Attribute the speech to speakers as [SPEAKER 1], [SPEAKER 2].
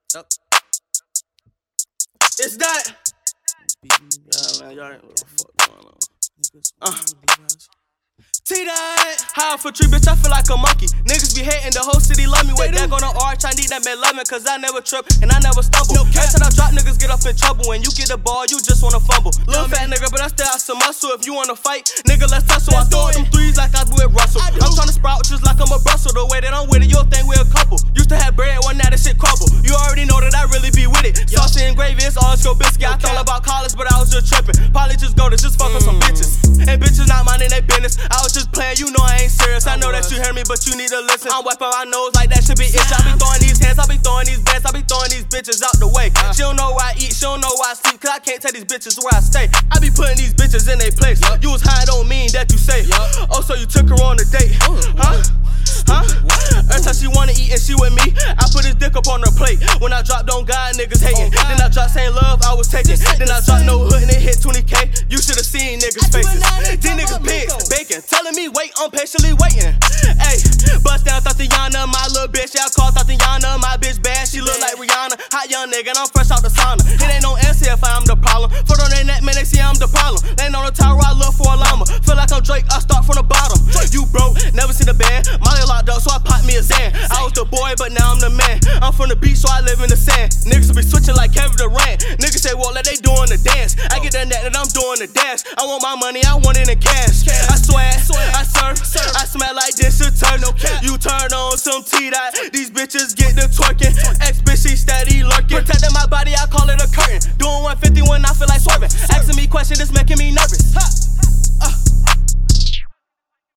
[SPEAKER 1] It's that. Yeah, man, y'all ain't what the fuck going on. T-Dot. High for tree, bitch, I feel like a monkey. Niggas be hating, the whole city love me. Way back on the arch, I need that man loving, cause I never trip and I never stumble. Every time I drop, niggas get up in trouble. When you get the ball, you just wanna fumble. Little fat nigga, but I still have some muscle. If you wanna fight, nigga, let's tussle. I throw them threes like I do with Russell. I'm tryna sprout just like I'm a Brussels. The way that I'm with it, you'll think we're a couple. Used to have bread, one now that shit crumble. You already know that I really be with it. Saucy and gravy, it's all go biscuit. I thought about college, but I was just tripping. Probably just go to just fuck on some bitches. And bitches not minding their business. I was just playing, you know I ain't serious. I know that you hear me, but you need to listen. I'm wiping my nose like that should be itch. I be throwing these hands, I be throwing these bands, I be throwing these bitches out the way. She don't know where I eat, she don't know where I sleep, cause I can't tell these bitches where I stay. I be putting these bitches in their place. You was high, don't mean that you safe. Oh, so you took her on a date, huh? Every time she wanna eat and she with me, I put his dick up on her plate. When I drop, don't God, niggas hating. Then I drop saying love, I was taking. Then I drop no hood and it hit 20K. You should've seen niggas' faces. These niggas pigs, bacon, telling me wait, I'm patiently waiting. Ayy, bust down Tatiana, my little bitch. Yeah, I call Tatiana, my bitch bad. She look like Rihanna, hot young nigga, and I'm fresh out the sauna. It ain't no answer if I'm the problem. Foot on their neck, man, they see I'm the problem. Laying on the tower, I look for a llama. Feel like I'm Drake, I start from the bottom. You broke, never seen a band. Molly locked up, so I popped me a Zan. I was the boy, but now I'm the man. I'm from the beach, so I live in the sand. Niggas be switching like Kevin Durant. Niggas say, well, like they doing the dance. I get that net that I'm doing the dash. I want my money, I want it in cash. I swear, I surf, I smell like this should turn. You turn on some T-Dot, these bitches get the twerking. Ex-bitch, she steady lurking. Protecting my body, I call it a curtain. Doing 150 when I feel like swerving. Asking me questions, it's making me